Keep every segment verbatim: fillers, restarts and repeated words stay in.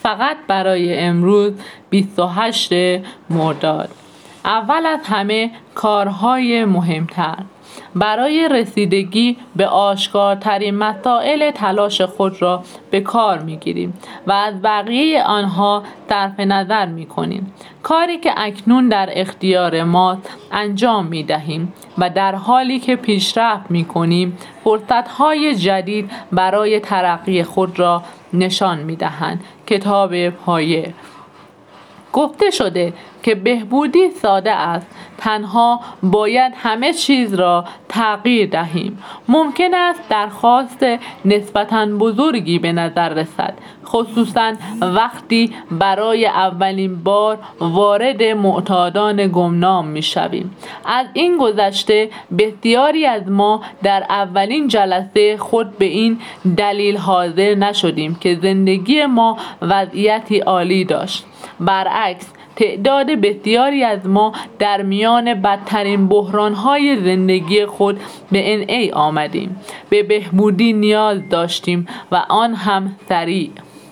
فقط برای امروز بیست و هشتم مرداد. اول از همه کارهای مهمتر. برای رسیدگی به آشکارترین مسائل تلاش خود را به کار می‌گیریم و از بقیه آنها صرف نظر می‌کنیم. کاری که اکنون در اختیار ماست انجام می‌دهیم و در حالی که پیشرفت می‌کنیم فرصت‌های جدید برای ترقی خود را نشان می‌دهند. کتاب پایه. گفته شده که بهبودی ساده است، تنها باید همه چیز را تغییر دهیم. ممکن است درخواست نسبتاً بزرگی به نظر رسد، خصوصاً وقتی برای اولین بار وارد معتادان گمنام می شویم. از این گذشته بسیاری از ما در اولین جلسه خود به این دلیل حاضر نشدیم که زندگی ما وضعیتی عالی داشت. برعکس، تعداد بسیاری از ما در میان بدترین بحران‌های زندگی خود به ان ای آمدیم. به بهبودی نیاز داشتیم و آن هم سریع.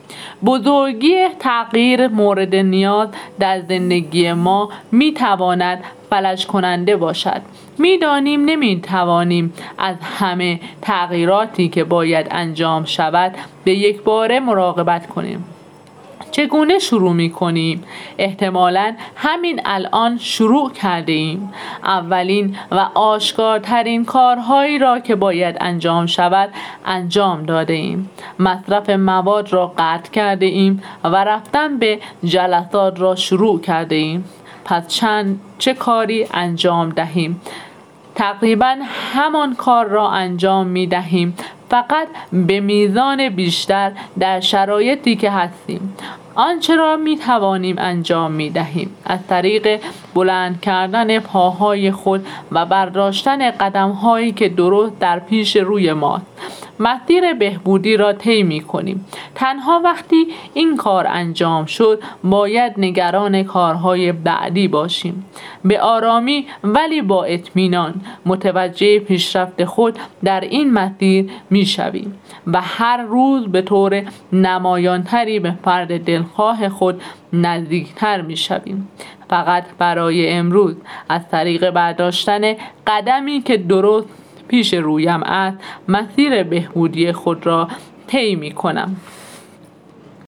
بزرگی تغییر مورد نیاز در زندگی ما می تواند فلج کننده باشد. می دانیم نمی توانیم از همه تغییراتی که باید انجام شود به یک باره مراقبت کنیم. چگونه شروع می کنیم؟ احتمالاً همین الان شروع کرده ایم. اولین و آشکارترین کارهایی را که باید انجام شود انجام داده ایم. مصرف مواد را قطع کرده ایم و رفتن به جلسات را شروع کرده ایم. پس چند چه کاری انجام دهیم؟ تقریباً همان کار را انجام می دهیم، فقط به میزان بیشتر در شرایطی که هستیم. آنچه را می توانیم انجام می دهیم از طریق بلند کردن پاهای خود و برداشتن قدم هایی که درست در پیش روی ماست. مسیر بهبودی را طی می کنیم. تنها وقتی این کار انجام شد باید نگران کارهای بعدی باشیم. به آرامی ولی با اطمینان متوجه پیشرفت خود در این مسیر می شویم و هر روز به طور نمایانتری به فرد دلخواه خود نزدیکتر می شویم. فقط برای امروز از طریق برداشتن قدمی که درست پیش رویم است مسیر بهبودی خود را طی می کنم.